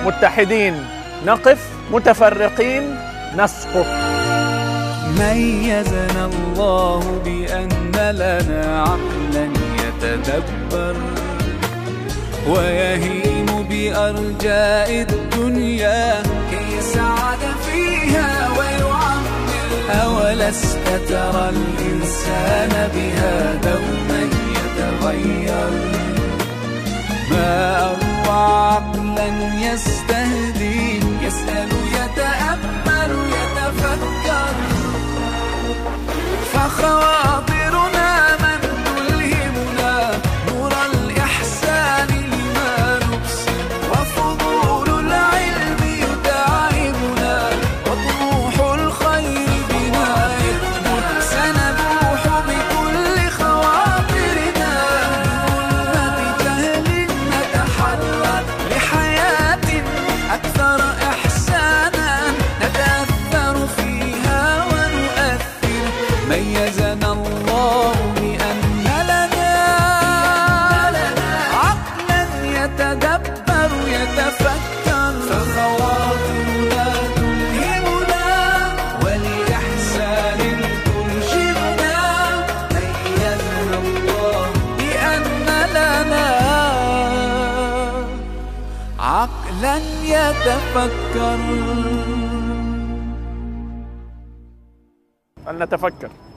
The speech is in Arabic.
متحدين نقف، متفرقين نسقط. ميزنا الله بأن لنا عقلا يتدبر ويهيم بأرجاء الدنيا كي يسعد فيها ويعمر. أولست ترى الإنسان بها دوما يتغير؟ ما أروع عقلا يستهدي، يسأل يتأمل يتفكر. فخواطرنا من تلهمنا نور الإحسان لما نبصر، وفضول العلم يتعبنا وطموح الخير بنا يكبر. سنبوح بكل خواطرنا بظلمة جهل نتحرر لحياة أكثر إحسانا نتأثر فيها ونؤثر. ميزنا الله بأن لنا عقلا يتدبر يتفكر. فخواطرنا تلهمنا ولإحسان ترشدنا. ميزنا الله بأن لنا عقلا يتفكر. فلنتفكر.